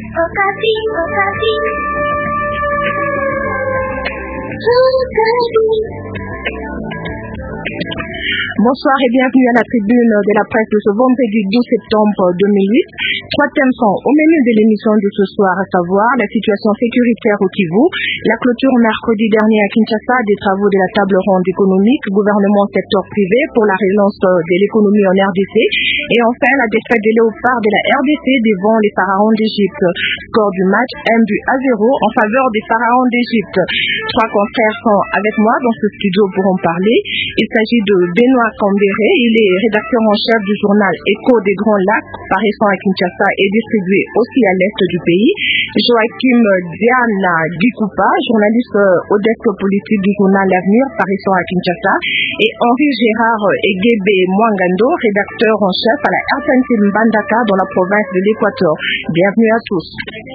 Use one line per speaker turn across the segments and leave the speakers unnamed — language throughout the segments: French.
Okapi.
Bonsoir et bienvenue à la tribune de la presse de ce vendredi 12 septembre 2008. Trois thèmes sont au menu de l'émission de ce soir, à savoir la situation sécuritaire au Kivu, la clôture mercredi dernier à Kinshasa des travaux de la table ronde économique, gouvernement secteur privé pour la relance de l'économie en RDC, et enfin la défaite des léopards de la RDC devant les pharaons d'Égypte. Score du match 1-0 en faveur des pharaons d'Égypte. Trois confrères sont avec moi dans ce studio pour en parler. Il s'agit de Benoît Kambéré, il est rédacteur en chef du journal Écho des Grands Lacs, paraissant à Kinshasa et distribué aussi à l'est du pays. Joachim Diana Gikupa, journaliste au desk politique du journal L'Avenir, paraissant à Kinshasa. Et Henri Gérard Egebe Mwangando, rédacteur en chef à la RTNC Mbandaka dans la province de l'Équateur. Bienvenue à tous.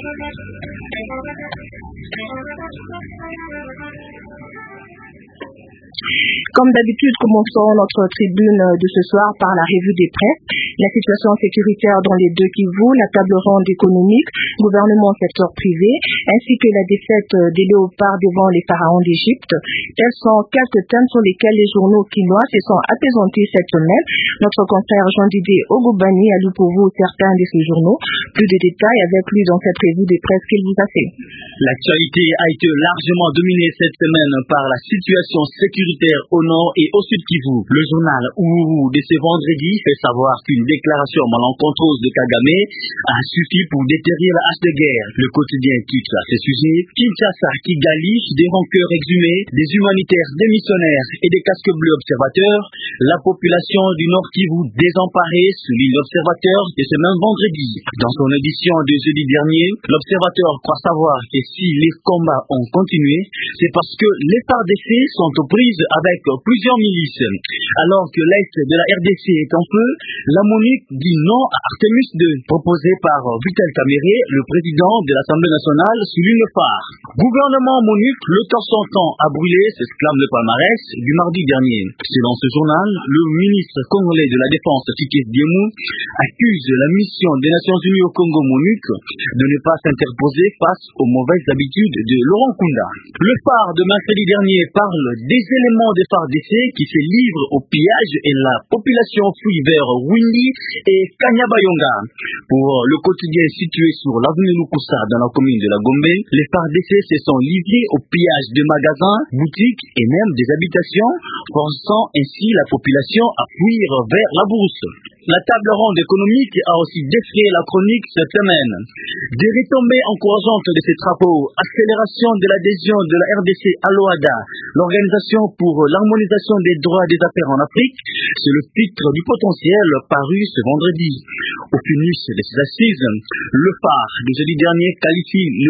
Comme d'habitude, commençons notre tribune de ce soir par la revue des presses. La situation sécuritaire dans les deux Kivu, la table ronde économique, gouvernement secteur privé, ainsi que la défaite des léopards devant les pharaons d'Égypte. Tels sont quelques thèmes sur lesquels les journaux quinois se sont apaisantés cette semaine. Notre confrère Jean-Didier Ogobani a lu pour vous certains de ces journaux. Plus de détails avec lui dans cette revue des presses qu'il vous a fait.
L'actualité a été largement dominée cette semaine par la situation sécuritaire au nord et au sud Kivu. Le journal Uhuru de ce vendredi fait savoir qu'une déclaration malencontreuse de Kagame a suffi pour déterrer la hache de guerre. Le quotidien titre à ce sujet Kinshasa qui galiche des rancœurs exhumées, des humanitaires, des missionnaires et des casques bleus observateurs. La population du Nord Kivu désemparée, souligne l'observateur de ce même vendredi. Dans son édition de jeudi dernier, l'observateur croit savoir que si les combats ont continué, c'est parce que les FARDC sont aux prises avec plusieurs milices. Alors que l'Est de la RDC est en feu, la MONUC dit non à Artemis II, proposé par Vital Kamerhe, le président de l'Assemblée nationale, souligne le phare. Gouvernement MONUC, le temps son temps a brûlé, s'exclame le palmarès du mardi dernier. Selon ce journal, le ministre congolais de la Défense, Tshisekedi Diémou, accuse la mission des Nations Unies au Congo MONUC de ne pas s'interposer face aux mauvaises habitudes de Laurent Kunda. Le phare de mercredi dernier parle des éléments des FARDC qui se livrent au pillage et la population fuit vers Windi et Kanyabayonga. Pour le quotidien situé sur l'avenue Lukusa dans la commune de la Gombe, les FARDC se sont livrés au pillage de magasins, boutiques et même des habitations, forçant ainsi la population à fuir vers la bourse. La table ronde économique a aussi défrayé la chronique cette semaine. Des retombées encourageantes de ces travaux, accélération de l'adhésion de la RDC à l'OADA, l'Organisation pour l'harmonisation des droits des affaires en Afrique, c'est le titre du potentiel paru ce vendredi. Au finus de ces assises, le phare de jeudi dernier qualifie le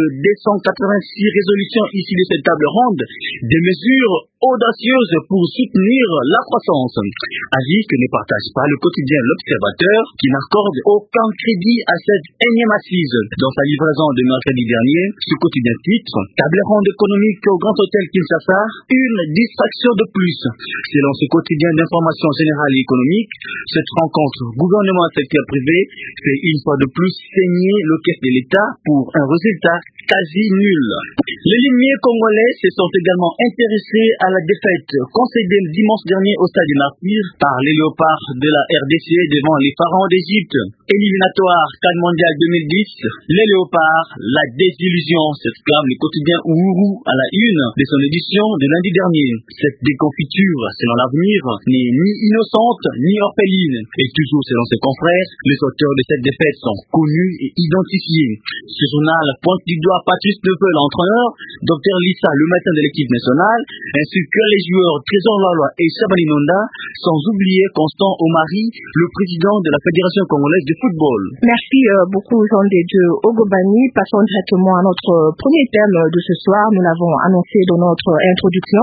286 résolutions issues de cette table ronde des mesures audacieuses pour soutenir la croissance. Avis que ne partage pas le quotidien L'Observateur qui n'accorde aucun crédit à cette énième assise. Dans sa livraison de mercredi dernier, ce quotidien titre table ronde économique au Grand Hôtel Kinshasa, une distraction de plus. Selon ce quotidien d'information générale et économique, cette rencontre gouvernement secteur privé fait une fois de plus saigner le caisse de l'État pour un résultat quasi nul. Les limiers congolais se sont également intéressés à la défaite concédée dimanche dernier au stade des Martyrs par les léopards de la RDC devant les pharaons d'Égypte. Éliminatoire CAN mondial 2010, les léopards, la désillusion, s'exclame le quotidien Uhuru à la une de son édition de lundi dernier. Cette déconfiture, selon l'Avenir, n'est ni innocente ni orpheline. Et toujours selon ses confrères, les auteurs de cette défaite sont connus et identifiés. Ce journal pointe du doigt Patrice Neveu, l'entraîneur, Dr Lissa, le matin de l'équipe nationale, ainsi que les joueurs Trésor Lalois et Chabani Nonda, sans oublier Constant Omari, le président de la Fédération congolaise de football.
Merci beaucoup Jean de Dieu Ogobani. Passons directement à notre premier thème de ce soir. Nous l'avons annoncé dans notre introduction.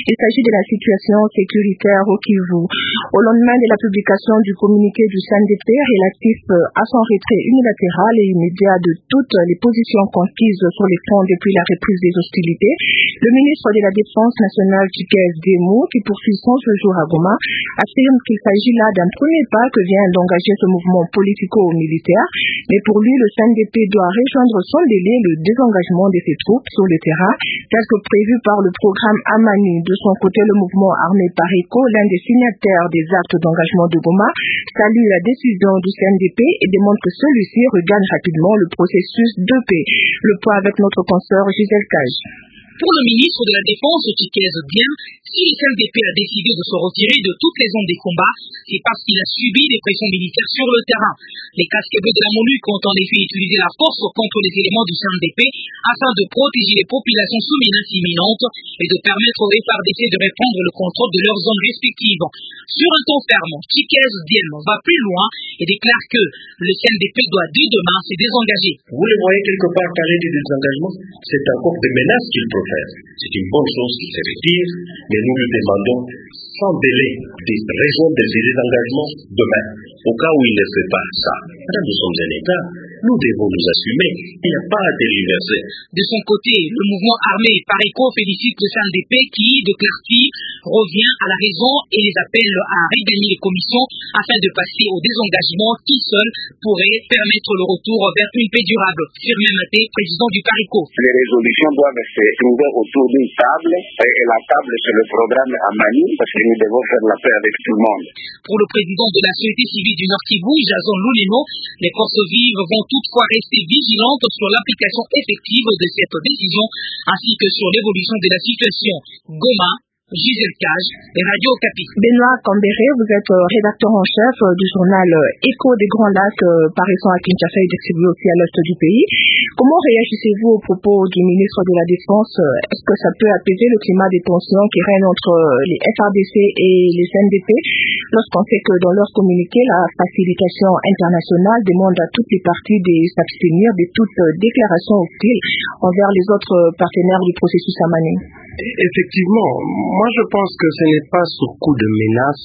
Il s'agit de la situation sécuritaire au Kivu. Au lendemain de la publication du communiqué du CNDP relatif à son retrait unilatéral et immédiat de toutes les positions conquises sur les fronts depuis la reprise des hostilités, le ministre de la Défense nationale Chikez Diémou, qui poursuit son séjour à Goma, affirme qu'il s'agit là d'un premier pas que vient d'engager ce mouvement politico-militaire, mais pour lui, le CNDP doit rejoindre sans délai le désengagement de ses troupes sur le terrain, tel que prévu par le programme Amani. De son côté, le mouvement armé Pareco, l'un des signataires des actes d'engagement de Goma, salue la décision du CNDP et demande que celui-ci regagne rapidement le processus de paix. Le point avec notre consoeur Gisèle Cage.
Pour le ministre de la Défense, Chikez Diémou, si le CNDP a décidé de se retirer de toutes les zones des combats, c'est parce qu'il a subi des pressions militaires sur le terrain. Les casques bleus de la MONUC ont en effet utilisé la force contre les éléments du CNDP afin de protéger les populations sous menace imminente et de permettre aux FARDC de reprendre le contrôle de leurs zones respectives. Sur un ton ferme, Chikez Diémou va plus loin et déclare que le CNDP doit dès demain se désengager.
Vous le voyez quelque part parler du désengagement, c'est encore des menaces qu'il profère. C'est une bonne chose qu'il se retire, mais nous lui demandons sans délai de rejoindre des désengagements demain. Au cas où il ne fait pas ça, nous sommes un État, nous devons nous assumer. Il n'y a pas à tergiverser.
De son côté, le mouvement armé Pareco félicite le CNDP qui, déclare-t-il, revient à la raison et les appelle à regagner les commissions afin de passer au désengagement qui seul pourrait permettre le retour vers une paix durable. Firmin Maté, président du Pareco.
Les résolutions doivent se trouver autour d'une table et la table c'est le programme Amani parce que nous devons faire la paix avec tout le monde.
Pour le président de la société civile du Nord Kivu, Jason Louleno, les forces vives vont toutefois rester vigilantes sur l'application effective de cette décision ainsi que sur l'évolution de la situation. Goma, Gisèle Cage et Radio Okapi.
Benoît Cambéré, vous êtes rédacteur en chef du journal Écho des Grands Lacs, paraissant à Kinshasa et distribué aussi à l'est du pays. Comment réagissez-vous aux propos du ministre de la Défense? Est-ce que ça peut apaiser le climat des tensions qui règne entre les FARDC et les CNDP lorsqu'on sait que dans leur communiqué, la facilitation internationale demande à toutes les parties de s'abstenir de toute déclaration hostile envers les autres partenaires du processus Amani?
Effectivement, moi je pense que ce n'est pas sur coup de menace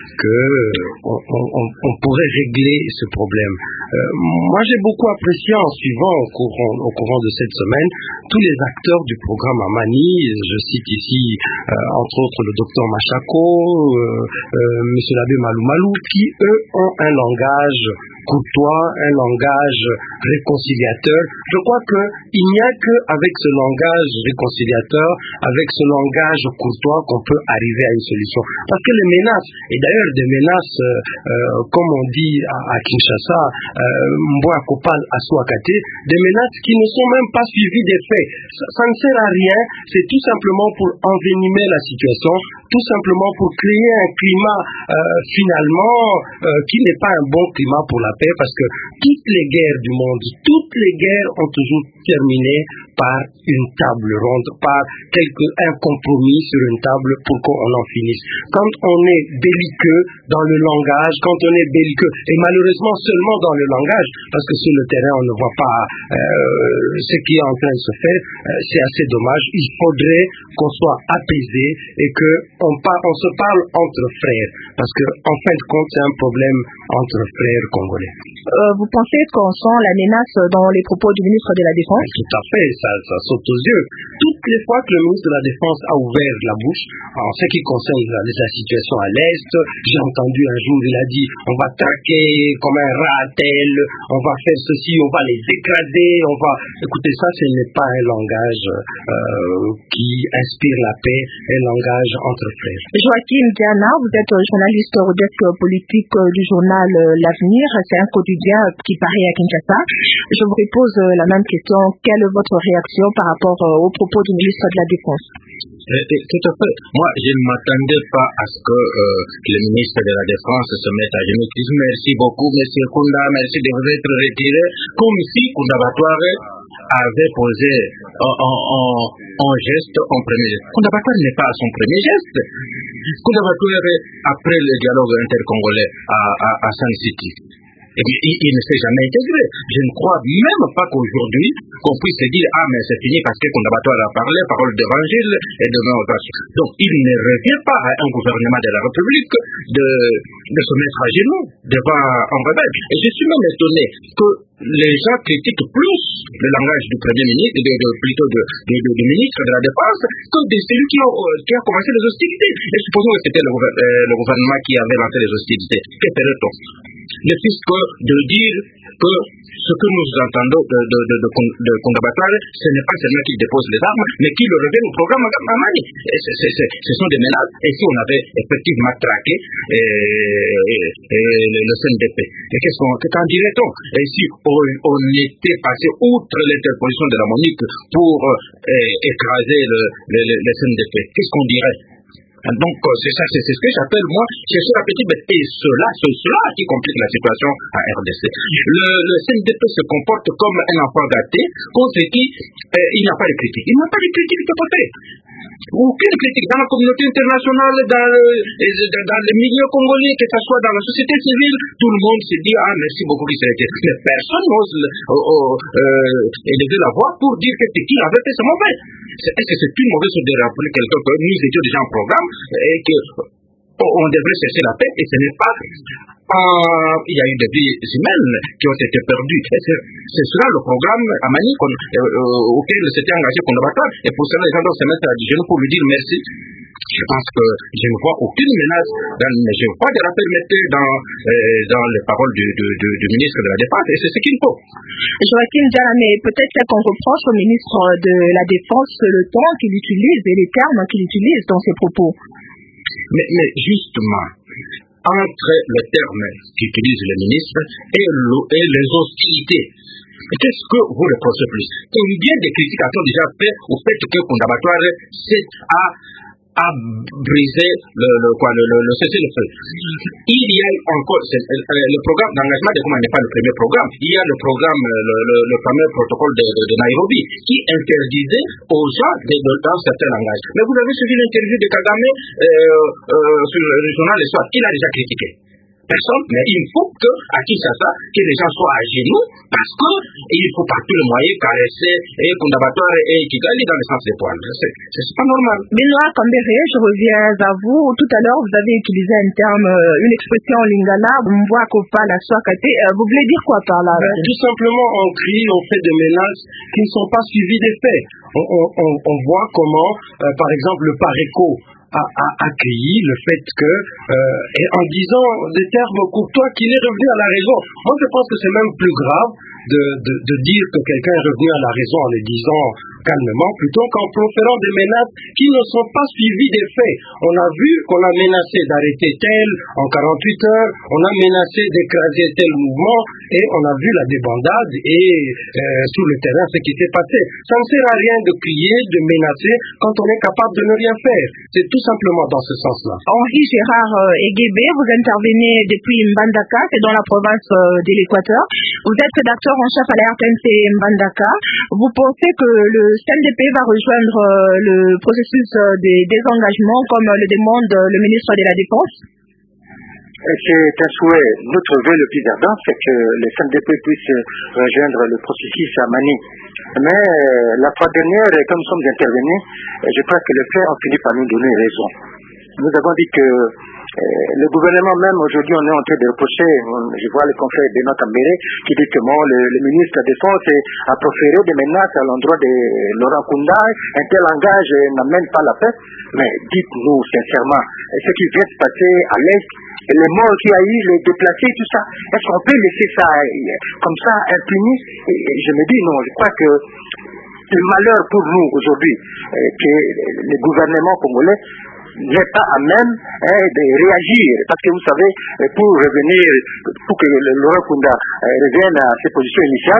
qu'on pourrait régler ce problème. Moi j'ai beaucoup apprécié en suivant au courant de cette semaine tous les acteurs du programme Amani. Je cite ici entre autres le docteur Machako, monsieur l'abbé Malou, qui eux ont un langage courtois, un langage réconciliateur. Je crois qu'il n'y a qu'avec ce langage réconciliateur, avec ce langage courtois qu'on peut arriver à une solution. Parce que les menaces, et d'ailleurs des menaces, comme on dit à Kinshasa, Mboa Kopal à Swakate, des menaces qui ne sont même pas suivies des faits. Ça ne sert à rien, c'est tout simplement pour envenimer la situation, tout simplement pour créer un climat finalement qui n'est pas un bon climat pour la paix, parce que toutes les guerres du monde, toutes les guerres ont toujours terminé par une table ronde, par un compromis sur une table pour qu'on en finisse. Quand on est belliqueux dans le langage, quand on est belliqueux, et malheureusement seulement dans le langage, parce que sur le terrain on ne voit pas ce qui est en train de se faire, c'est assez dommage. Il faudrait qu'on soit apaisé et qu'on se parle entre frères, parce que en fin de compte c'est un problème entre frères congolais.
Vous pensez qu'on sent la menace dans les propos du ministre de la Défense?
Tout à fait, ça saute aux yeux. Toutes les fois que le ministre de la Défense a ouvert la bouche, en ce qui concerne la situation à l'Est, j'ai entendu un jour, il a dit, on va traquer comme un rat tel, on va faire ceci, on va les écraser, on va... Écoutez, ça, ce n'est pas un langage qui inspire la paix, un langage entre frères.
Joachim Diana, vous êtes journaliste au desk politique du journal L'Avenir, c'est un quotidien qui paraît à Kinshasa. Je vous repose la même question. Quelle est votre réaction par rapport aux propos du ministre de la Défense?
Tout à fait. Moi, je ne m'attendais pas à ce que le ministre de la Défense se mette à genoux. Merci beaucoup, monsieur Kunda, merci de vous être retiré. Comme si Kunda Batouare avait posé un geste en premier geste. Kunda Batouare n'est pas à son premier geste. Kunda Batouare, après le dialogue intercongolais à San City, il ne s'est jamais intégré. Je ne crois même pas qu'aujourd'hui, qu'on puisse se dire, mais c'est fini parce que Kondabatoire a parlé, parole d'évangile, et demain on va. Donc, il ne revient pas à un gouvernement de la République de se mettre à genoux devant un rebelle. Et je suis même étonné que les gens critiquent plus le langage du Premier ministre, plutôt du ministre de la Défense, que de celui qui a commencé les hostilités. Et supposons que c'était le gouvernement qui avait lancé les hostilités. Que ferait-on? Ne fût-ce que de dire que ce que nous entendons de Kondabatoire, ce n'est pas seulement qu'il dépose les armes, mais qu'il revient au programme Amani. Ce sont des menaces. Et si on avait effectivement traqué le CNDP, qu'en dirait-on? Et si on était passé outre l'interposition de la MONUC pour écraser le CNDP, qu'est-ce qu'on dirait? Donc, c'est ce que j'appelle, moi, chercher la petite bête. Et c'est cela qui complique la situation à RDC. Le CNDP se comporte comme un enfant gâté, contre qui il n'y a pas de critique. Il n'y a pas de critique de côté. Aucune critique dans la communauté internationale, dans les milieux congolais, que ce soit dans la société civile, tout le monde se dit, merci beaucoup qui s'est été. Mais personne n'ose élever la voix pour dire que ce qu'il avait fait, c'est mauvais. Est-ce que c'est une mauvaise chose de rappeler quelqu'un que nous étions déjà en programme et qu'on devrait chercher la paix, et ce n'est pas. Il y a eu des vies humaines qui ont été perdues. C'est cela le programme Amani auquel s'était engagé Kondabatoire. Et pour cela, les gens doivent se mettre à genoux pour lui dire merci. Je pense que je ne vois aucune menace, je ne vois pas de rappel dans les paroles du ministre de la Défense, et c'est ce qu'il faut.
Joachim Djaramé, peut-être qu'on reproche au ministre de la Défense le ton qu'il utilise et les termes qu'il utilise dans ses propos.
Mais justement, entre le terme qu'utilise le ministre et les hostilités, qu'est-ce que vous reprochez plus? Combien de critiques a-t-on déjà fait au fait que Kondabatoire a brisé le cessez-le-feu? Il y a encore le programme d'engagement des commandes n'est pas le premier programme. Il y a le programme, le fameux protocole de Nairobi, qui interdisait aux gens dans certains langages. Mais vous avez suivi l'interview de Kagame sur le journal Le Soir. Il a déjà critiqué. Personne, mais il faut à Kinshasa, que les gens soient à genoux, parce qu'il faut par tous les moyens caresser et Kondabatoire et Kigali dans le sens des poils. C'est pas normal.
Benoît Kambere, je reviens à vous. Tout à l'heure, vous avez utilisé une expression en lingala, Mvoa Kopa la Swakate. Vous voulez dire quoi par là?
Tout simplement, on crie, on fait des menaces qui ne sont pas suivies des faits. On voit comment, par exemple, le PARECO a accueilli le fait que, et en disant des termes courtois, qu'il est revenu à la raison. Moi, je pense que c'est même plus grave de dire que quelqu'un est revenu à la raison en le disant calmement, plutôt qu'en proférant des menaces qui ne sont pas suivies des faits. On a vu qu'on a menacé d'arrêter tel en 48 heures, on a menacé d'écraser tel mouvement, et on a vu la débandade et sur le terrain ce qui s'est passé. Ça ne sert à rien de crier, de menacer, quand on est capable de ne rien faire. C'est tout simplement dans ce sens-là.
Henri Gérard Eguébé, vous intervenez depuis Mbandaka, c'est dans la province de l'Équateur. Vous êtes rédacteur en chef à la RTNC Mbandaka. Vous pensez que le CNDP va rejoindre le processus des désengagements comme le demande le ministre de la Défense?
C'est un souhait. Notre vœu le plus ardent, c'est que le CNDP puisse rejoindre le processus à Mani. Mais la fois dernière, comme nous sommes intervenus, je crois que les faits ont fini par nous donner raison. Nous avons dit que le gouvernement même, aujourd'hui, on est en train de reprocher, je vois le confrère Benoît Kambere qui dit que le ministre de la Défense a proféré des menaces à l'endroit de Laurent Kunda. Un tel langage n'amène pas la paix. Mais dites-nous sincèrement, ce qui vient de se passer à l'Est, les morts qu'il y a eu, les déplacés, tout ça, est-ce qu'on peut laisser ça comme ça impuni? Et je me dis non, je crois que le malheur pour nous aujourd'hui, que le gouvernement congolais n'est pas à même de réagir. Parce que vous savez, pour que Laurent Kunda revienne à ses positions initiales,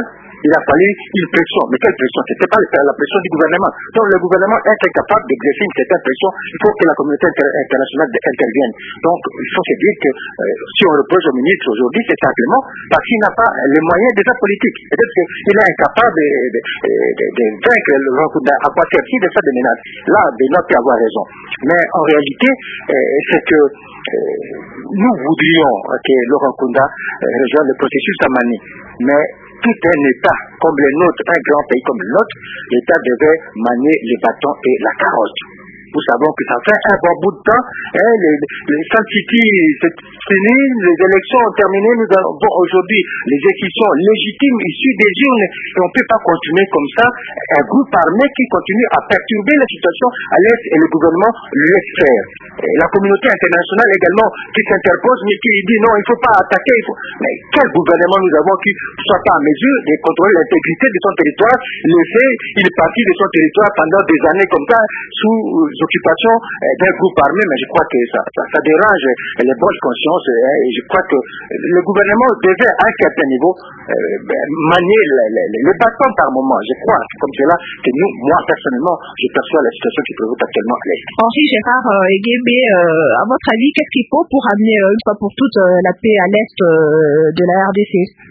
il a fallu une pression. Mais quelle pression? C'était pas la pression du gouvernement. Donc le gouvernement est incapable d'exercer une certaine pression. Il faut que la communauté internationale intervienne. Donc il faut se dire que si on reproche au ministre aujourd'hui, c'est simplement parce qu'il n'a pas les moyens de sa politique. Peut-être qu'il est incapable de vaincre Laurent Nkunda. À quoi sert-il de faire des menaces? Là, Benoît peut avoir raison. Mais en réalité, c'est que nous voudrions que Laurent Nkunda rejoigne le processus à Mani. Mais tout un État comme le nôtre, un grand pays comme le nôtre, l'État devait manier les bâtons et la carotte. Nous savons que ça fait un bon bout de temps. Les Sun City, c'est fini, les élections ont terminé. Nous avons aujourd'hui les élections légitimes issues des urnes. Et on ne peut pas continuer comme ça. Un groupe armé qui continue à perturber la situation à l'Est et le gouvernement laisse faire. Et la communauté internationale également qui s'interpose, mais qui dit non, il ne faut pas attaquer. Mais quel gouvernement nous avons qui ne soit pas en mesure de contrôler l'intégrité de son territoire? Il est parti de son territoire pendant des années comme ça, sous occupation d'un groupe armé, mais je crois que ça dérange les bonnes consciences et je crois que le gouvernement devait à un certain niveau manier le bâton par moment. Je crois comme cela que moi personnellement, je perçois la situation qui prévaut actuellement à l'Est.
Henri Gérard Eguébé, à votre avis, qu'est-ce qu'il faut pour amener une fois pour toutes la paix à l'Est de la RDC?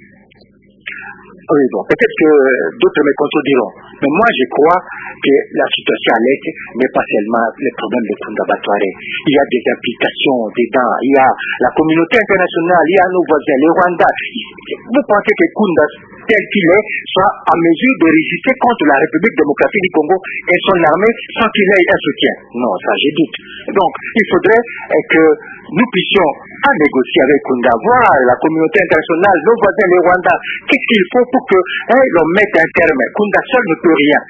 Oui, bon, peut-être que d'autres me contrediront. Mais moi, je crois que la situation à l'Est n'est pas seulement les problèmes de Nkunda Batware. Il y a des implications dedans. Il y a la communauté internationale, il y a nos voisins, le Rwanda. Vous pensez que Nkunda, tel qu'il est, soit en mesure de résister contre la République démocratique du Congo et son armée sans qu'il ait un soutien? Non, ça, je doute. Donc, il faudrait que nous puissions négocier avec Nkunda, voir la communauté internationale, nos voisins, le Rwanda, qu'est-ce qu'il faut pour que l'on mette un terme. Nkunda seul ne peut rien.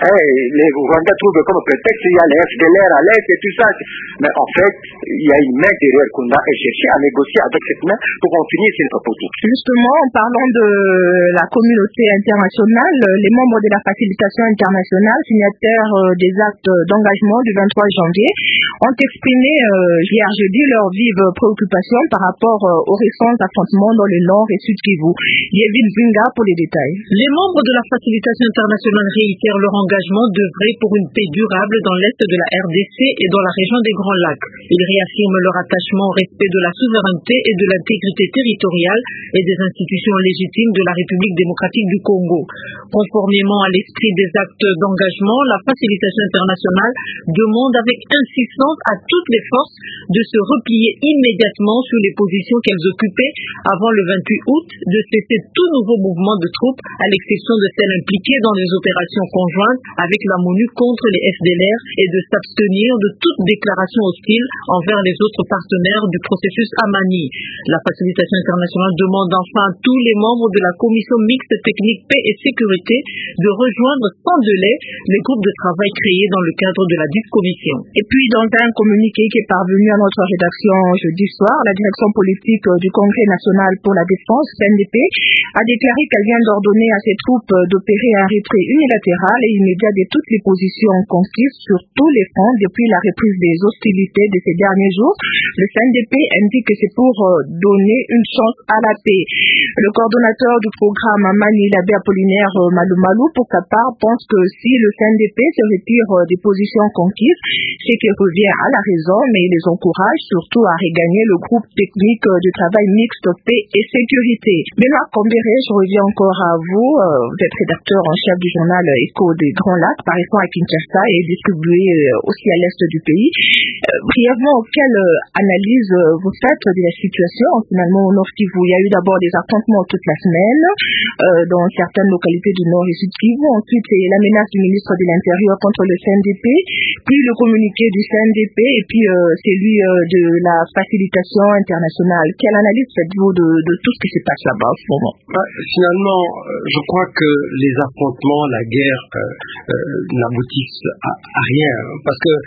Les Rwandais trouvent comme prétexte il y a les FDLR à l'Est et tout ça. Mais en fait, il y a une main derrière Nkunda et chercher à négocier avec cette main pour qu'on finisse cette politique.
Justement, en parlant de la communauté internationale, les membres de la facilitation internationale, signataires des actes d'engagement du 23 janvier, ont exprimé hier jeudi leur vive préoccupation par rapport aux récents affrontements dans le nord et sud Kivu. Yevin Zinga pour les détails.
Les membres de la facilitation internationale réitèrent leur engagement d'œuvrer pour une paix durable dans l'est de la RDC et dans la région des Grands Lacs. Ils réaffirment leur attachement au respect de la souveraineté et de l'intégrité territoriale et des institutions légitimes de la République démocratique du Congo. Conformément à l'esprit des actes d'engagement, la facilitation internationale demande avec insistance à toutes les forces de se replier immédiatement sur les positions qu'elles occupaient avant le 28 août, de cesser tout nouveau mouvement de troupes, à l'exception de celles impliquées dans des opérations conjointes avec la MONUC contre les FDLR et de s'abstenir de toute déclaration hostile envers les autres partenaires du processus Amani. La facilitation internationale demande enfin à tous les membres de la commission mixte technique paix et sécurité de rejoindre sans délai les groupes de travail créés dans le cadre de la dite commission.
Et puis dans un communiqué qui est parvenu à notre rédaction jeudi soir, la direction politique du Congrès national pour la défense, CNDP, a déclaré qu'elle vient d'ordonner à ses troupes d'opérer un retrait unilatéral et immédiat de toutes les positions conquises sur tous les fronts depuis la reprise des hostilités de ces derniers jours. Le CNDP indique que c'est pour donner une chance à la paix. Le coordonnateur du programme Mani, l'abbé Apollinaire Malumalu, pour sa part, pense que si le CNDP se retire des positions conquises, c'est qu'il revient à la raison, mais il les encourage surtout à regagner le groupe technique du travail mixte paix et sécurité. Benoît Combéré, je reviens encore à vous. Vous êtes rédacteur en chef du journal Écho des Grands Lacs, paraissant à Kinshasa et distribué aussi à l'est du pays. Brièvement, quelle analyse vous faites de la situation finalement au Nord Kivu? Il y a eu d'abord des affrontements toute la semaine dans certaines localités du Nord et Sud Kivu. Ensuite, c'est la menace du ministre de l'Intérieur contre le CNDP, puis le communiqué du CNDP et puis celui de la facilitation internationale. Quelle analyse faites-vous de tout ce qui se passe là-bas en ce moment?
Finalement, je crois que les affrontements, la guerre n'aboutissent à rien. Parce que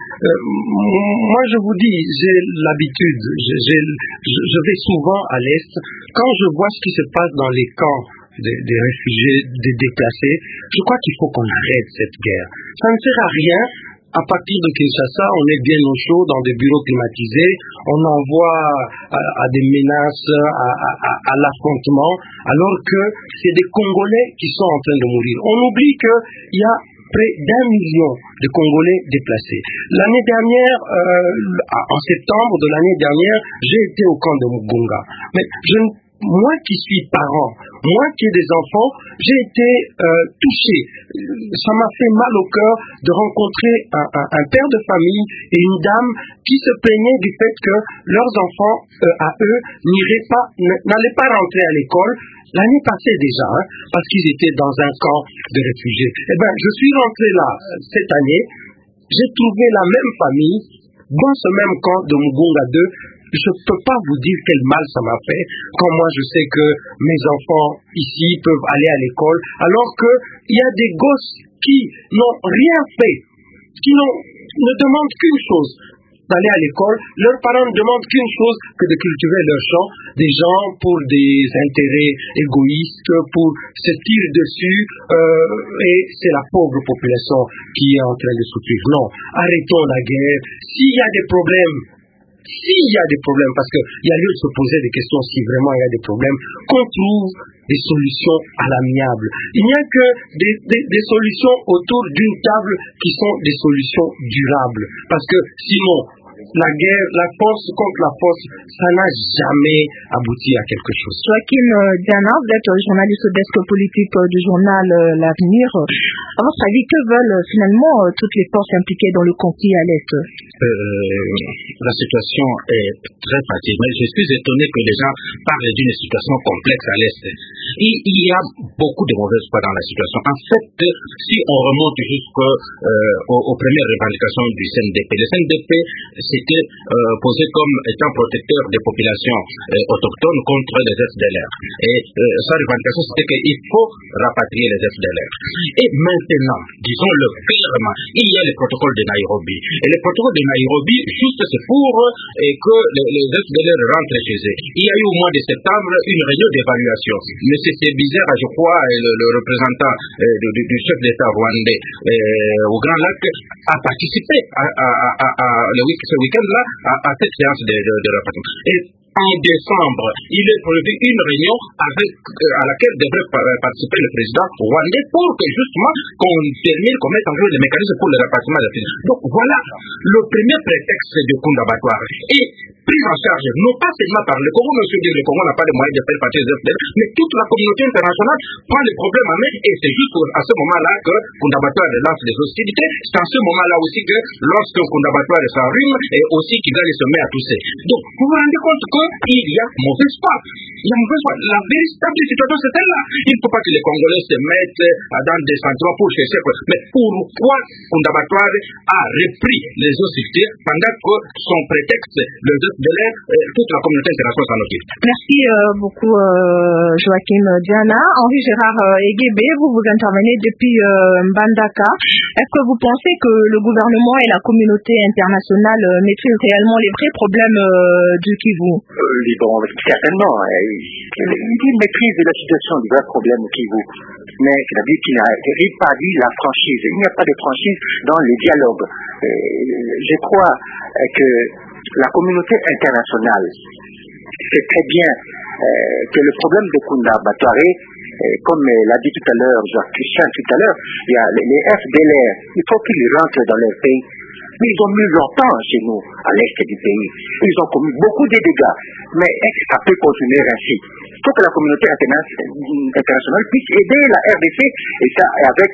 moi, je vous dis, j'ai l'habitude, je vais souvent à l'Est. Quand je vois ce qui se passe dans les camps des réfugiés, des déplacés, je crois qu'il faut qu'on arrête cette guerre. Ça ne sert à rien à partir de Kinshasa, on est bien au chaud dans des bureaux climatisés, on envoie à des menaces, à l'affrontement, alors que c'est des Congolais qui sont en train de mourir. On oublie qu'il y a près d'1 million de Congolais déplacés. L'année dernière, en septembre de l'année dernière, j'ai été au camp de Mugunga. Mais moi qui suis parent, moi qui ai des enfants, j'ai été touché. Ça m'a fait mal au cœur de rencontrer un père de famille et une dame qui se plaignaient du fait que leurs enfants, à eux, n'allaient pas rentrer à l'école. L'année passée déjà, parce qu'ils étaient dans un camp de réfugiés. Eh bien, je suis rentré là cette année, j'ai trouvé la même famille dans ce même camp de Mugunga 2. Je ne peux pas vous dire quel mal ça m'a fait quand moi je sais que mes enfants ici peuvent aller à l'école, alors qu'il y a des gosses qui n'ont rien fait, qui ne demandent qu'une chose, d'aller à l'école. Leurs parents ne demandent qu'une chose que de cultiver leurs champs. Des gens pour des intérêts égoïstes, pour se tirer dessus, et c'est la pauvre population qui est en train de souffrir. Non, arrêtons la guerre. S'il y a des problèmes, parce qu'il y a lieu de se poser des questions si vraiment il y a des problèmes, qu'on trouve des solutions à l'amiable. Il n'y a que des solutions autour d'une table qui sont des solutions durables. Parce que sinon, la guerre, la force contre la force, ça n'a jamais abouti à quelque chose.
Joachim Diana, vous êtes journaliste au desk politique du journal L'Avenir. À votre avis, que veulent finalement toutes les forces impliquées dans le conflit à l'Est?
La situation est très fatiguée. Mais je suis étonné que les gens parlent d'une situation complexe à l'Est. Il y a beaucoup de mauvaises foi dans la situation. En fait, si on remonte jusqu'aux premières revendications du CNDP, le CNDP s'était posé comme étant protecteur des populations autochtones contre les FDLR. Et sa revendication, c'était qu'il faut rapatrier les FDLR. Et maintenant, disons-le clairement, il y a le protocole de Nairobi. Et le protocole de Nairobi, juste c'est pour que les FDLR rentrent chez eux. Il y a eu au mois de septembre une réunion d'évaluation. Mais c'est bizarre, je crois, le représentant du chef d'État rwandais au Grand Lac a participé ce week-end-là à cette séance de rapatriement. Et en décembre, il est prévu une réunion à laquelle devrait participer le président rwandais pour que justement qu'on mette en jeu les mécanismes pour le rapatriement des filles. Donc voilà le premier prétexte de Kundabatware. Et prise en charge, non pas seulement par le Congo, monsieur dit le Congo n'a pas de moyens de faire partie des FDL, mais toute la communauté internationale prend les problèmes en main, et c'est juste à ce moment-là que Kundabatware lance les hostilités. C'est à ce moment-là aussi que lorsque Kundabatware s'enrhume, et aussi Kigali se met à tousser. Donc vous vous rendez compte qu'il y a mauvaise foi. La véritable situation c'est celle-là. Il ne faut pas que les Congolais se mettent dans des centres pour chercher. Mais pourquoi Kundabatware a repris les hostilités pendant que son prétexte, le toute la communauté internationale s'en occupe?
Merci beaucoup Joachim Diana. Henri Gérard Eguébé, vous intervenez depuis Mbandaka. Est-ce que vous pensez que le gouvernement et la communauté internationale maîtrisent réellement les vrais problèmes du Kivu?
Certainement. Il maîtrise la situation du vrai problème au Kivu. Mais c'est-à-dire qu'il n'a pas dit la franchise. Il n'y a pas de franchise dans les dialogues. Je crois que la communauté internationale sait très bien que le problème de Kundabatware, comme l'a dit tout à l'heure Christian il y a les FDLR, il faut qu'ils rentrent dans leur pays. Mais ils ont mis longtemps chez nous, à l'est du pays. Ils ont commis beaucoup de dégâts. Mais est-ce que ça peut continuer ainsi? Il faut que la communauté internationale puisse aider la RDC, et ça avec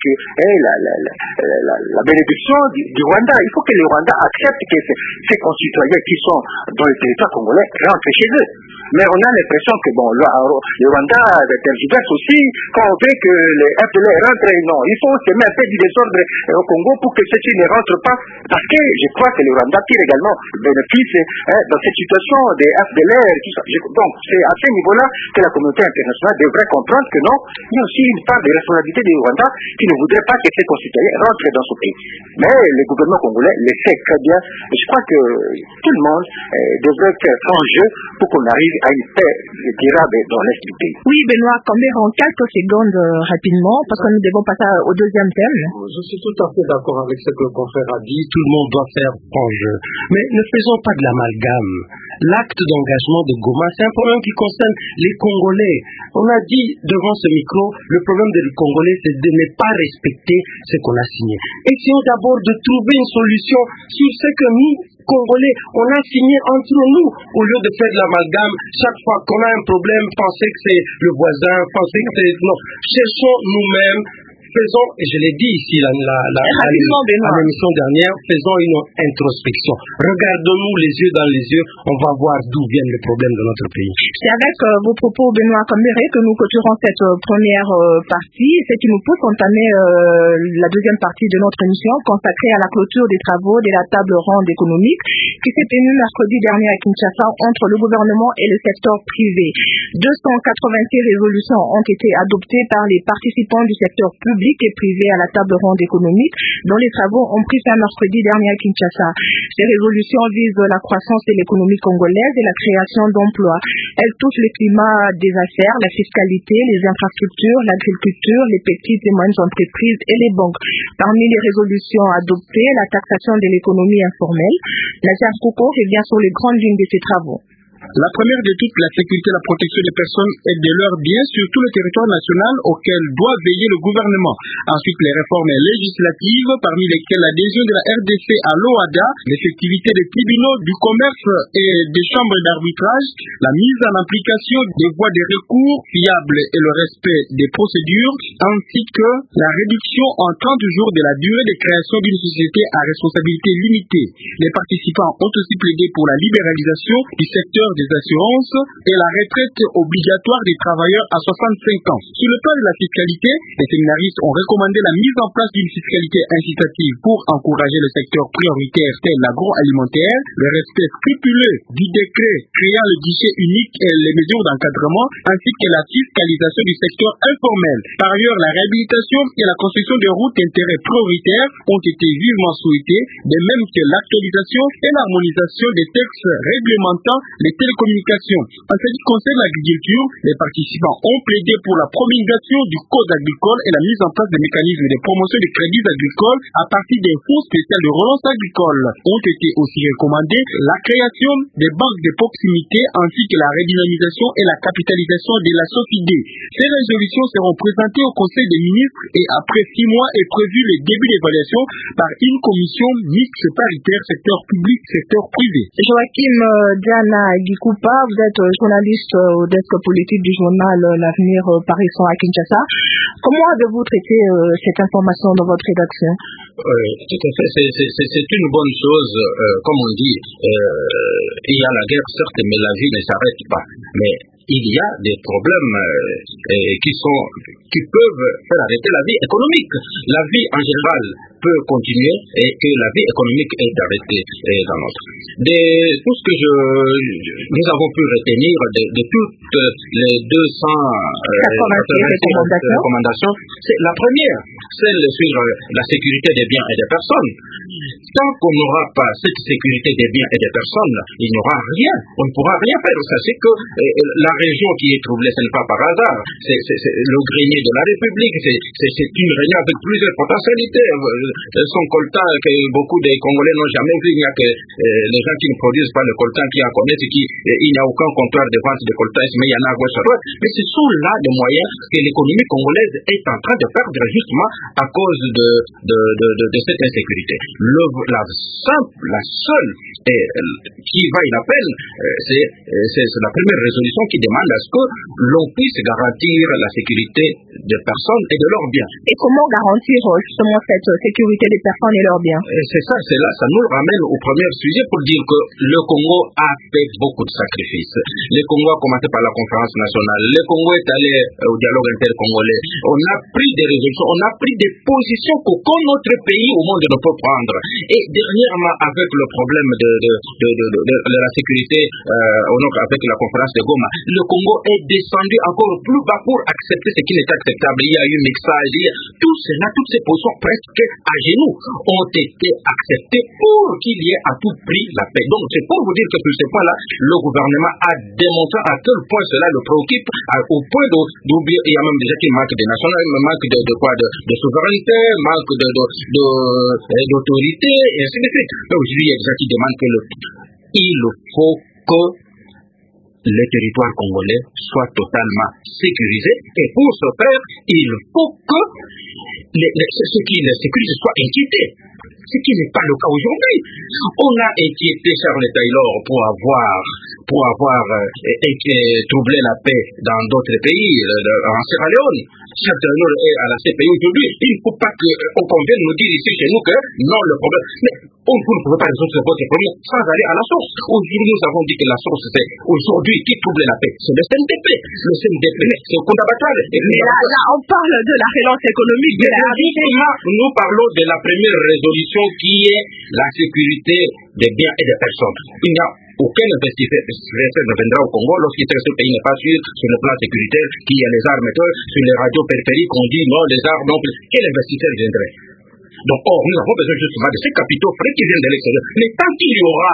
la bénédiction du Rwanda. Il faut que le Rwanda accepte que ses concitoyens qui sont dans le territoire congolais rentrent chez eux. Mais on a l'impression que le Rwanda tergiverse aussi quand on veut que les FDLR rentrent. Non, il faut se mettre un peu du désordre au Congo pour que ceux-ci ne rentrent pas Parce que je crois que le Rwanda tire également bénéfice dans cette situation des FDLR. Donc c'est à ce niveau-là que la communauté internationale devrait comprendre que non, il y a aussi une part de responsabilité du Rwanda qui ne voudrait pas que ses concitoyens rentrent dans ce pays. Mais le gouvernement congolais le sait très bien. Et je crois que tout le monde devrait faire son jeu pour qu'on arrive à une paix durable dans l'Est du pays.
Oui, Benoît Cambert, en quelques secondes rapidement, parce que nous devons passer au deuxième thème.
Je suis tout à fait d'accord avec ce que le confrère a dit. Tout le monde doit faire son jeu. Mais ne faisons pas de l'amalgame. L'acte d'engagement de Goma, c'est un problème qui concerne les Congolais. On a dit devant ce micro, le problème des Congolais, c'est de ne pas respecter ce qu'on a signé. Essayons d'abord de trouver une solution sur ce que nous, Congolais, on a signé entre nous, au lieu de faire de l'amalgame. Chaque fois qu'on a un problème, penser que c'est le voisin, penser que c'est... Non, cherchons nous-mêmes. Faisons, et je l'ai dit ici à l'émission dernière, faisons une introspection. Regardons-nous les yeux dans les yeux, on va voir d'où viennent les problèmes de notre pays.
C'est avec vos propos, Benoît Cambéré, que nous clôturons cette première partie. C'est qui nous pousse à entamer la deuxième partie de notre émission consacrée à la clôture des travaux de la table ronde économique qui s'est tenue mercredi dernier à Kinshasa entre le gouvernement et le secteur privé. 286 résolutions ont été adoptées par les participants du secteur public et privé à la table ronde économique dont les travaux ont pris fin mercredi dernier à Kinshasa. Ces résolutions visent la croissance de l'économie congolaise et la création d'emplois. Elles touchent le climat des affaires, la fiscalité, les infrastructures, l'agriculture, les petites et moyennes entreprises et les banques. Parmi les résolutions adoptées, la taxation de l'économie informelle. Lazare Kouko revient sur les grandes lignes de ces travaux.
La première de toutes, la sécurité et la protection des personnes et de leurs biens sur tout le territoire national auquel doit veiller le gouvernement. Ensuite, les réformes législatives, parmi lesquelles l'adhésion de la RDC à l'OADA, l'effectivité des tribunaux du commerce et des chambres d'arbitrage, la mise en application des voies de recours fiables et le respect des procédures, ainsi que la réduction en 30 jours de la durée de création d'une société à responsabilité limitée. Les participants ont aussi plaidé pour la libéralisation du secteur des assurances et la retraite obligatoire des travailleurs à 65 ans. Sur le plan de la fiscalité, les séminaristes ont recommandé la mise en place d'une fiscalité incitative pour encourager le secteur prioritaire tel l'agroalimentaire, le respect scrupuleux du décret créant le guichet unique et les mesures d'encadrement, ainsi que la fiscalisation du secteur informel. Par ailleurs, la réhabilitation et la construction de routes d'intérêt prioritaire ont été vivement souhaitées, de même que l'actualisation et l'harmonisation des textes réglementant les télécommunications. En ce qui concerne l'agriculture, les participants ont plaidé pour la promulgation du code agricole et la mise en place des mécanismes de promotion des crédits agricoles à partir des fonds spéciaux de relance agricole. Ont été aussi recommandés la création des banques de proximité ainsi que la redynamisation et la capitalisation de la SOFIDE. Ces résolutions seront présentées au Conseil des ministres et après 6 mois est prévu le début d'évaluation par une commission mixte paritaire secteur public, secteur privé.
Joachim Diana Gikoupa, vous êtes journaliste au desk politique du journal L'Avenir paraissant à Kinshasa. Comment avez-vous traité cette information dans votre rédaction?
Tout à fait, c'est une bonne chose. Comme on dit, il y a la guerre certes, mais la vie ne s'arrête pas. Mais il y a des problèmes qui peuvent faire arrêter la vie économique. La vie en général peut continuer et que la vie économique est arrêtée dans notre. Tout ce que nous avons pu retenir de toutes les 286 recommandations, c'est la première, celle sur la sécurité des biens et des personnes. Tant qu'on n'aura pas cette sécurité des biens et des personnes, il n'y aura rien. On ne pourra rien faire. Sachez que la région qui est troublée, ce n'est pas par hasard. C'est le grenier de la République. C'est une région avec plusieurs potentialités. Son coltan que beaucoup des Congolais n'ont jamais vu. Il n'y a que les gens qui ne produisent pas le coltan qui en connaissent. Il n'y a aucun comptoir de vente de coltan, mais il y en a à gauche à droite. Mais ce sont là des moyens que l'économie congolaise est en train de perdre justement à cause de cette insécurité. La seule qui vaille la peine, c'est la première résolution qui demande à ce que l'on puisse garantir la sécurité des personnes et de leurs biens.
Et comment garantir justement cette sécurité des personnes et leurs biens?
C'est là, ça nous ramène au premier sujet pour dire que le Congo a fait beaucoup de sacrifices. Le Congo a commencé par la conférence nationale, le Congo est allé au dialogue intercongolais, on a pris des résolutions, on a pris des positions qu'aucun autre pays au monde ne peut prendre. répondre. Et dernièrement, avec le problème de la sécurité, avec la conférence de Goma, le Congo est descendu encore plus bas pour accepter ce qui n'est acceptable. Il y a eu mixage, tout cela, toutes ces positions presque à genoux ont été acceptées pour qu'il y ait à tout prix la paix. Donc c'est pour vous dire que sur ce point-là, le gouvernement a démontré à quel point cela le préoccupe, au point d'oublier, il y a même déjà qui manque de nationalisme, manque de souveraineté, manque d'autorité, et ainsi de suite. Mais aujourd'hui, il y a des gens qui demandent il faut que le territoire congolais soit totalement sécurisé, et pour ce faire, il faut que ceux qui le sécurisent soient inquiétés. Ce qui n'est pas le cas aujourd'hui. On a inquiété Charles Taylor pour avoir troublé la paix dans d'autres pays, en Sierra Leone. Charles Taylor est à la CPI aujourd'hui. Il ne faut pas qu'on vienne nous dire ici chez nous que non, le problème. Mais vous ne pouvez pas résoudre votre problème sans aller à la source. Aujourd'hui, nous avons dit que la source, c'est aujourd'hui qui trouble la paix. C'est le CNDP. Le CNDP, c'est le Kondabatwal.
Mais là, on parle de la relance économique de la RDC.
Nous parlons de la première résolution qui est la sécurité des biens et des personnes. Il n'y a aucun investisseur ne viendra au Congo lorsqu'il sait que ce pays n'est pas sûr sur le plan sécuritaire, qu'il y a les armes sur les radios périphériques, on dit non, les armes non plus. Quel investisseur viendrait? Donc, nous avons besoin justement de ces capitaux frais qui viennent de l'extérieur. Mais tant qu'il y aura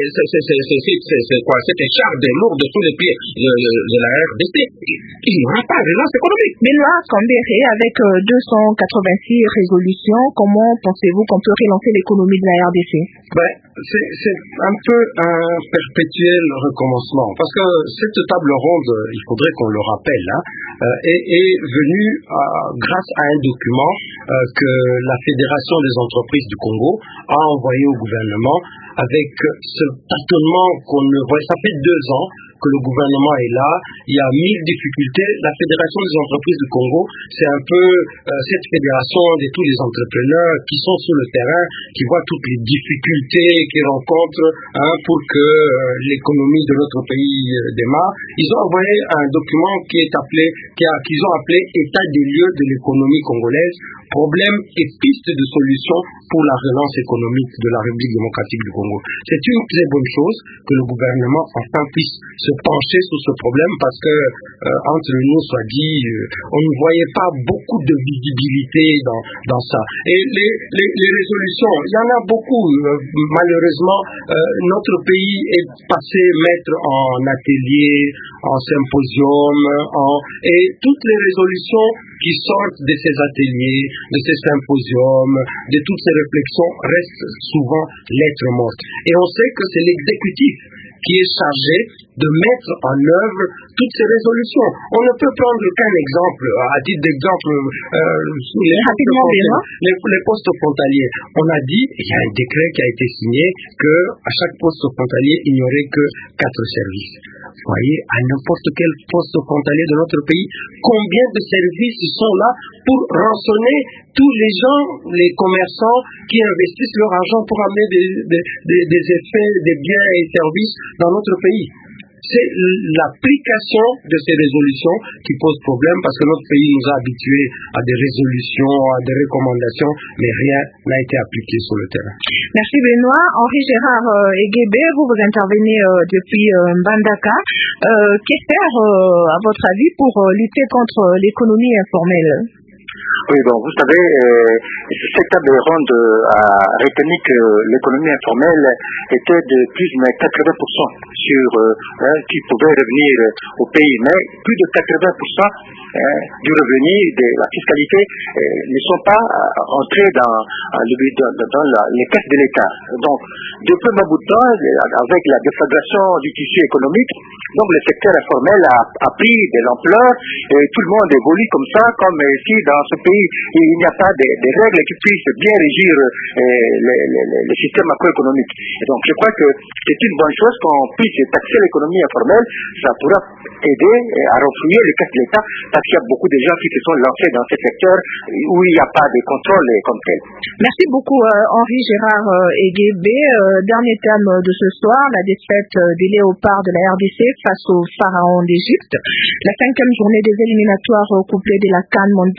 cette charge lourde sous les pieds de la RDC, il n'y aura pas de relance économique.
Mais là, Kambere, avec 286 résolutions, comment pensez-vous qu'on peut relancer l'économie de la RDC?
C'est un peu un perpétuel recommencement. Parce que cette table ronde, il faudrait qu'on le rappelle, est venue grâce à un document que la Fédération des entreprises du Congo a envoyé au gouvernement avec ce tâtonnement qu'on ne voit. Ça fait 2 ans que le gouvernement est là, il y a 1000 difficultés. La Fédération des entreprises du Congo, c'est un peu cette fédération de tous les entrepreneurs qui sont sur le terrain, qui voient toutes les difficultés qu'ils rencontrent pour que l'économie de notre pays démarre. Ils ont envoyé un document qu'ils ont appelé État des lieux de l'économie congolaise, problèmes et pistes de solutions pour la relance économique de la République démocratique du Congo. C'est une très bonne chose que le gouvernement enfin puisse se pencher sur ce problème parce que, entre nous soit dit, on ne voyait pas beaucoup de visibilité dans ça. Et les résolutions, il y en a beaucoup. Malheureusement, notre pays est passé maître en atelier, en symposium, et toutes les résolutions qui sortent de ces ateliers, de ces symposiums, de toutes ces réflexions restent souvent lettres mortes. Et on sait que c'est l'exécutif qui est chargé de mettre en œuvre toutes ces résolutions. On ne peut prendre qu'un exemple, à titre d'exemple, les postes frontaliers. On a dit, il y a un décret qui a été signé, qu'à chaque poste frontalier, il n'y aurait que 4 services. Vous voyez, à n'importe quel poste frontalier de notre pays, combien de services sont là pour rançonner tous les gens, les commerçants qui investissent leur argent pour amener des effets, des biens et services dans notre pays. C'est l'application de ces résolutions qui pose problème parce que notre pays nous a habitués à des résolutions, à des recommandations, mais rien n'a été appliqué sur le terrain.
Merci Benoît. Henri Gérard Eguébé, vous intervenez depuis Mbandaka. Que faire, à votre avis, pour lutter contre l'économie informelle?
Oui, bon, vous savez, cette table ronde a retenu que l'économie informelle était de plus de 80% sur qui pouvait revenir au pays, mais plus de 80% du revenu de la fiscalité ne sont pas entrés dans les caisses de l'État. Donc, depuis un bout de temps, avec la déflagration du tissu économique, donc le secteur informel a pris de l'ampleur et tout le monde évolue comme ça, comme ici dans ce pays, il n'y a pas des règles qui puissent bien régir le système macroéconomique. Et donc, je crois que c'est une bonne chose qu'on puisse taxer l'économie informelle. Ça pourra aider à renflouer les caisses de l'État parce qu'il y a beaucoup de gens qui se sont lancés dans ce secteur où il n'y a pas de contrôle comme tel.
Merci beaucoup, Henri Gérard Eguébé. Dernier thème de ce soir, la défaite des léopards de la RDC face aux pharaons d'Égypte. La 5e journée des éliminatoires couplées de la CAN mondiale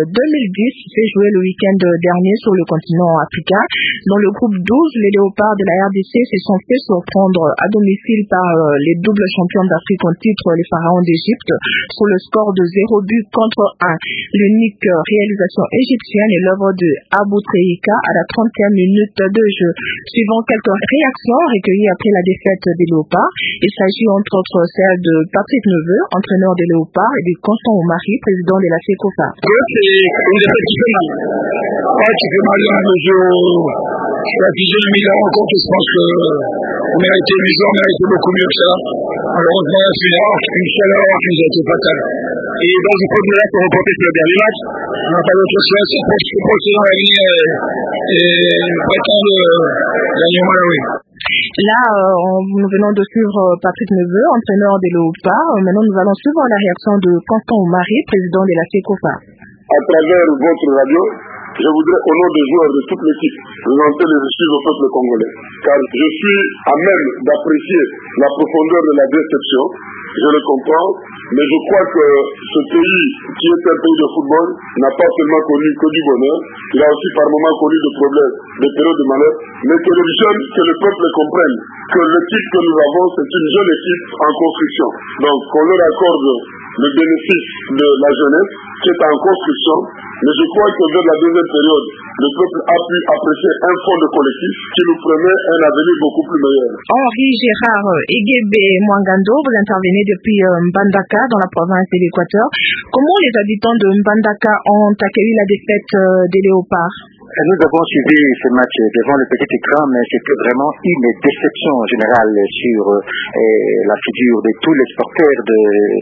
2010 s'est joué le week-end dernier sur le continent africain. Dans le groupe 12, les Léopards de la RDC se sont fait surprendre à domicile par les doubles champions d'Afrique en titre, les Pharaons d'Égypte, sur le score de 0 but contre 1. L'unique réalisation égyptienne est l'œuvre de Abou Treika à la 30e minute de jeu. Suivant quelques réactions recueillies après la défaite des Léopards, il s'agit entre autres celle de Patrick Neveu, entraîneur des Léopards, et de Constant Omari, président de la FECOFA.
C'est une défaite qui fait mal. Qui fait mal dans le jeu. La deuxième mise en compte, je pense qu'on méritait mieux, on méritait beaucoup mieux que ça. Malheureusement, c'est une seule erreur qui nous a été fatale. Et donc, il faut de là pour reporter sur le dernier match. On n'a pas d'autre choix, c'est pour se poser dans la ligne et prétendre gagner au Malawi.
Là, nous venons de suivre Patrick Neveu, entraîneur des Léopards. Maintenant, nous allons suivre la réaction de Constant Omari, président de la FECOFA.
À travers votre radio, je voudrais, au nom des joueurs de toute l'équipe, présenter les excuses au peuple congolais. Car je suis à même d'apprécier la profondeur de la déception, je le comprends, mais je crois que ce pays, qui est un pays de football, n'a pas seulement connu que du bonheur, il a aussi par moments connu des problèmes, des périodes de malheur, mais que les jeunes, que le peuple comprenne que l'équipe que nous avons, c'est une jeune équipe en construction. Donc, qu'on leur accorde le bénéfice de la jeunesse qui est en construction, mais je crois que vers la deuxième période, le peuple a pu apprécier un fond de collectif qui nous promet un avenir beaucoup plus meilleur.
Henri Gérard Egebe Mwangando, vous intervenez depuis Mbandaka dans la province de l'Équateur. Comment les habitants de Mbandaka ont accueilli la défaite des Léopards?
Nous avons suivi ce match devant le petit écran, mais c'était vraiment une déception générale sur la figure de tous les supporters de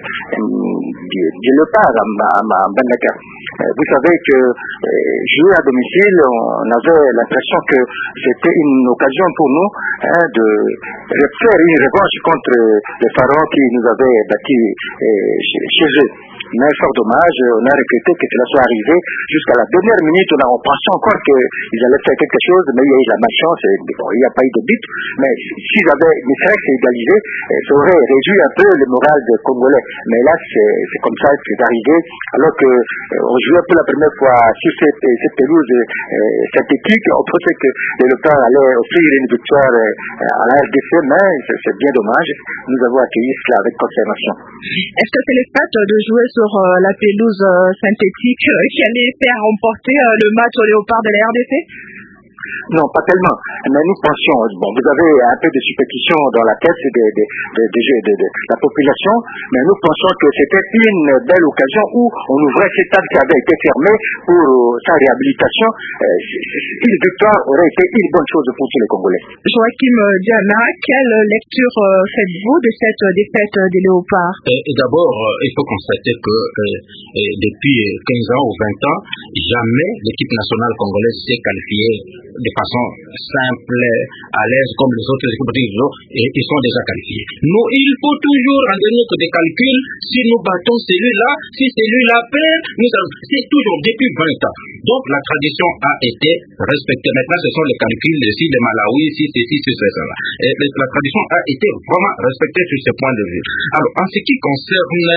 Léopard à Mbandaka. Vous savez que jouer à domicile, on avait l'impression que c'était une occasion pour nous de faire une revanche contre les Pharaons qui nous avaient battus chez eux. Mais fort dommage, on a regretté que cela soit arrivé. Jusqu'à la dernière minute, on pensait encore qu'ils allaient faire quelque chose, mais il y a eu la malchance, bon, il n'y a pas eu de but. Mais s'ils avaient, ne serait-ce qu'égalisé, ça aurait réduit un peu le moral des Congolais. Mais là, c'est comme ça que c'est arrivé. Alors qu'on jouait pour la première fois sur cette pelouse synthétique, on pensait que les Léopards allaient offrir une victoire à la RDC, mais c'est bien dommage. Nous avons accueilli cela avec consternation.
Est-ce que c'est le fait de jouer sur la pelouse synthétique qui allait faire remporter le match aux Léopards de la RDC?
Non, pas tellement. Mais nous pensions, bon, vous avez un peu de superstition dans la tête de la population, mais nous pensons que c'était une belle occasion où on ouvrait cet stade qui avait été fermé pour sa réhabilitation. Une victoire aurait été une bonne chose pour tous les Congolais.
Joachim Diana, quelle lecture faites-vous de cette défaite des Léopards?
D'abord, il faut constater que depuis 15 ans ou 20 ans, jamais l'équipe nationale congolaise s'est qualifiée de façon simple, à l'aise, comme les autres équipes, et ils sont déjà qualifiés. Nous, il faut toujours en donner que des calculs. Si nous battons celui-là, si celui-là perd, c'est toujours depuis 20 ans. Donc la tradition a été respectée. Maintenant, ce sont les calculs, si le Malawi, si ceci, si cela. La tradition a été vraiment respectée sur ce point de vue. Alors, en ce qui concerne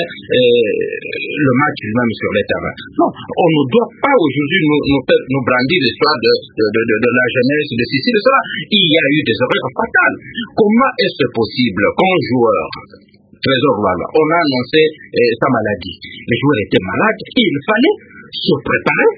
le match lui-même sur le terrain, non, on ne doit pas aujourd'hui nous brandir l'histoire de la jeunesse, de ceci, de cela. Il y a eu des erreurs fatales. Comment est-ce possible qu'un joueur, Trésor Lala, on a annoncé sa maladie, le joueur était malade, il fallait se préparer.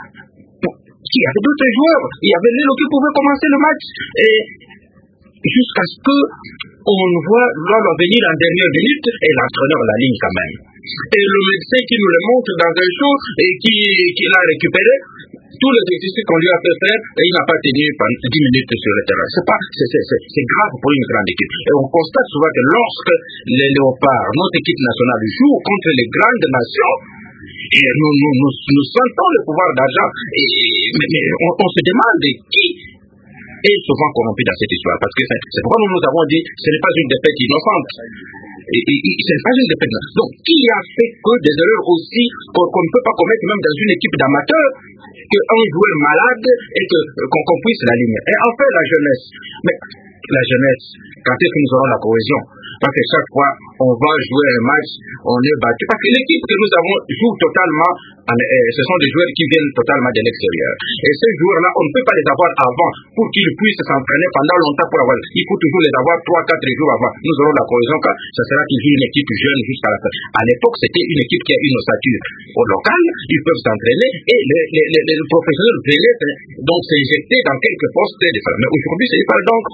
Il y avait d'autres joueurs, il y avait Lelo qui pouvait commencer le match, et jusqu'à ce qu'on voit Lolo venir en dernière minute, et l'entraîneur la ligne quand même. Et le médecin qui nous le montre dans un show et qui l'a récupéré, tous les exercices qu'on lui a fait faire, et il n'a pas tenu pendant 10 minutes sur le terrain. C'est grave pour une grande équipe. Et on constate souvent que lorsque les Léopards, notre équipe nationale, joue contre les grandes nations, et nous sentons le pouvoir d'argent, mais on se demande qui est souvent corrompu dans cette histoire. Parce que c'est pourquoi nous avons dit ce n'est pas une défaite innocente. Ce n'est pas une défaite. Donc, qui a fait que des erreurs aussi qu'on ne peut pas commettre même dans une équipe d'amateurs, qu'un joueur malade et qu'on puisse l'aligner. Et enfin, la jeunesse. Mais la jeunesse, quand est-ce que nous aurons la cohésion? parce que chaque fois on va jouer un match, on est battu. Parce que l'équipe que nous avons joue totalement, ce sont des joueurs qui viennent totalement de l'extérieur. Et ces joueurs-là, on ne peut pas les avoir avant pour qu'ils puissent s'entraîner pendant longtemps pour avoir. Il faut toujours les avoir 3-4 jours avant. Nous aurons la cohésion quand ce sera toujours une équipe jeune jusqu'à la fin. À l'époque, c'était une équipe qui a une ossature au local, ils peuvent s'entraîner et les professionnels venaient donc s'injecter dans quelques postes de femmes. Mais aujourd'hui, c'est pas donc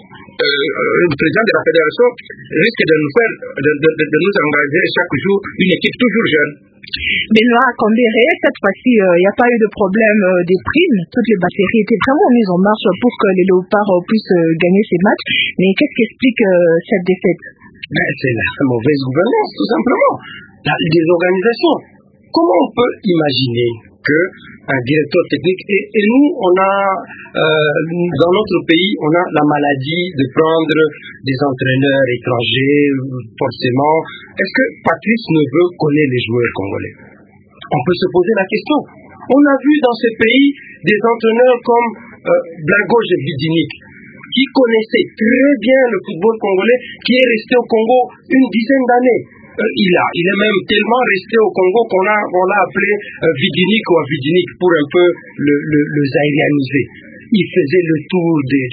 le président de la fédération risque de nous faire, de nous engager chaque jour une équipe toujours jeune.
Benoît Cambéré, cette fois-ci, il n'y a pas eu de problème des primes. Toutes les batteries étaient vraiment mises en marche pour que les Léopards puissent gagner ces matchs. Mais qu'est-ce qui explique cette défaite?
C'est la mauvaise gouvernance, tout simplement. La désorganisation. Comment on peut imaginer qu'un directeur technique, et nous, on a, dans notre pays, on a la maladie de prendre des entraîneurs étrangers, forcément. Est-ce que Patrice Neveu connaît les joueurs congolais? On peut se poser la question. On a vu dans ces pays des entraîneurs comme Blagoje Vidinik, qui connaissait très bien le football congolais, qui est resté au Congo une dizaine d'années. Il est même tellement resté au Congo qu'on l'a appelé Vidinik ou Vidinik pour un peu le zaïrianiser. Il faisait le tour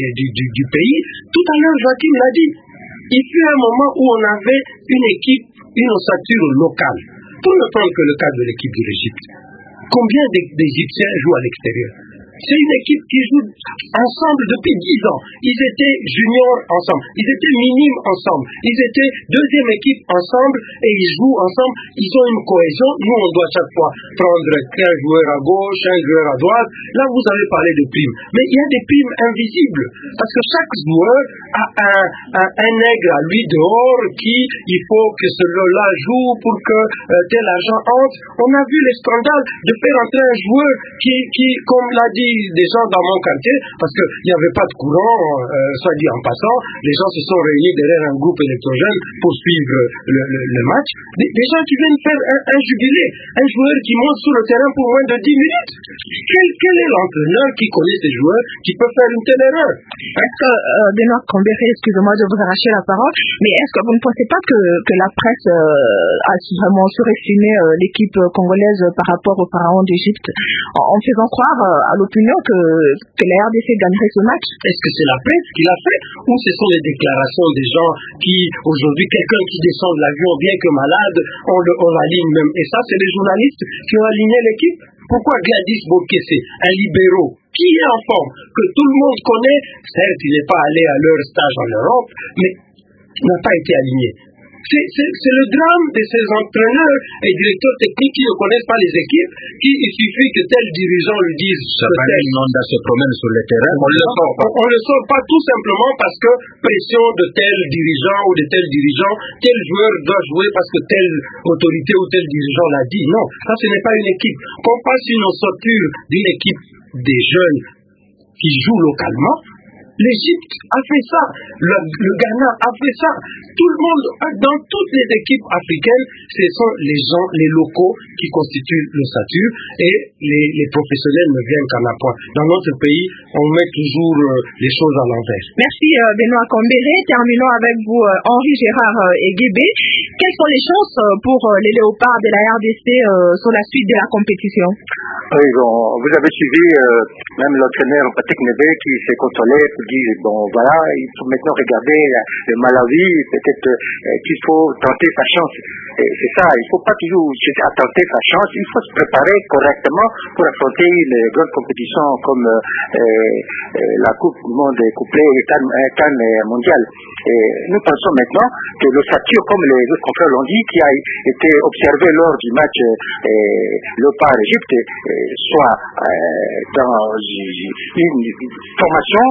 du pays. Tout à l'heure, Joachim l'a dit. Il fut un moment où on avait une équipe, une ossature locale. Pour ne prendre que le cas de l'équipe de l'Égypte. Combien d'Égyptiens jouent à l'extérieur? C'est une équipe qui joue ensemble depuis 10 ans. Ils étaient juniors ensemble, ils étaient minimes ensemble, ils étaient deuxième équipe ensemble et ils jouent ensemble. Ils ont une cohésion. Nous, on doit chaque fois prendre 15 joueurs à gauche, 1 joueur à droite. Là, vous avez parlé de primes. Mais il y a des primes invisibles parce que chaque joueur a un nègre à lui dehors qui, il faut que celui-là joue pour que tel argent entre. On a vu les scandales de faire entrer un joueur qui comme l'a dit des gens dans mon quartier, parce qu'il n'y avait pas de courant, soit dit en passant, les gens se sont réunis derrière un groupe électrogène pour suivre le match. Des gens qui viennent faire un jubilé, un joueur qui monte sur le terrain pour moins de 10 minutes. Quel est l'entraîneur qui connaît ces joueurs qui peut faire une telle erreur?
Est-ce que, Benoît Cambéré, excusez-moi de vous arracher la parole, mais est-ce que vous ne pensez pas que la presse a vraiment surestimé l'équipe congolaise par rapport aux pharaons d'Égypte, en faisant croire à l'opinion que la RDC gagnerait ce match?
Est-ce que c'est la presse qui l'a fait ou ce sont les déclarations des gens qui, aujourd'hui, quelqu'un qui descend de l'avion bien que malade, on l'aligne même? Et ça, c'est les journalistes qui ont aligné l'équipe. Pourquoi Gladys Bokesse, un libéraux, qui est en forme, que tout le monde connaît, certes, il n'est pas allé à leur stage en Europe, mais n'a pas été aligné? C'est le drame de ces entraîneurs et directeurs techniques qui ne connaissent pas les équipes, il suffit que tel dirigeant lui dise
se promène sur le terrain,
on le sort pas tout simplement parce que pression de tel dirigeant ou de tel dirigeant, tel joueur doit jouer parce que telle autorité ou tel dirigeant l'a dit. Non, ça ce n'est pas une équipe. Qu'on passe une ossature d'une équipe des jeunes qui jouent localement. L'Égypte a fait ça, le Ghana a fait ça. Tout le monde, dans toutes les équipes africaines, ce sont les gens, les locaux qui constituent l'ossature et les professionnels ne viennent qu'à la pointe. Dans notre pays, on met toujours les choses à l'envers.
Merci Benoît Cambéré. Terminons avec vous Henri Gérard et Guébé. Quelles sont les chances pour les Léopards de la RDC sur la suite de la compétition?
Oui, bon, vous avez suivi même l'entraîneur Patrick Neveu qui s'est consolé pour dire bon voilà, il faut maintenant regarder le Malawi, peut-être qu'il faut tenter sa chance. Et c'est ça, il ne faut pas toujours tenter sa chance, il faut se préparer correctement pour affronter les grandes compétitions comme la Coupe du Monde couplée et CAN mondial. Et nous pensons maintenant que l'ossature, comme les autres confrères l'ont dit, qui a été observé lors du match Léopard-Égypte, soit dans une formation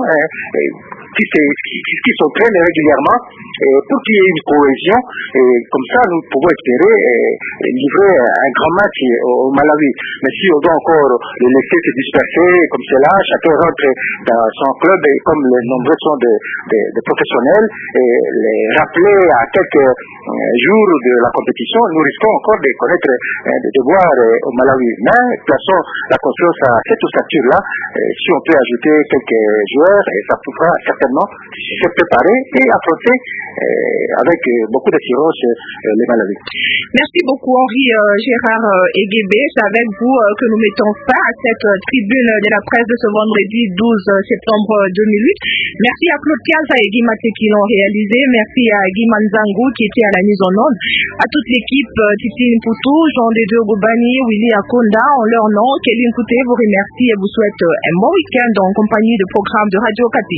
qui s'entraîne régulièrement pour qu'il y ait une cohésion. Et comme ça, nous pouvons espérer livrer un grand match au Malawi. Mais si on doit encore les laisser se disperser comme cela, chacun rentre dans son club et comme les nombreux sont des professionnels, et les rappeler à quelques jours de la compétition, nous risquons encore de connaître des devoirs au Malawi. Mais plaçons la confiance à cette ossature-là. Si on peut ajouter quelques joueurs, ça pourra certainement se préparer et affronter avec beaucoup d'assurance les Malawi.
Merci beaucoup Henri Gérard Eguébé. C'est avec vous que nous mettons fin à cette tribune de la presse de ce vendredi 12 septembre 2008. Merci à Claude Kiaza et Guy Maté qui l'ont réalisé. Merci à Guy Manzango qui était à la mise en onde. À toute l'équipe, Titi Mputu, Jean Dédé Goubani, Willy Akonda, en leur nom, Kéline Kouté vous remercie et vous souhaite un bon week-end en compagnie de programmes de Radio Okapi.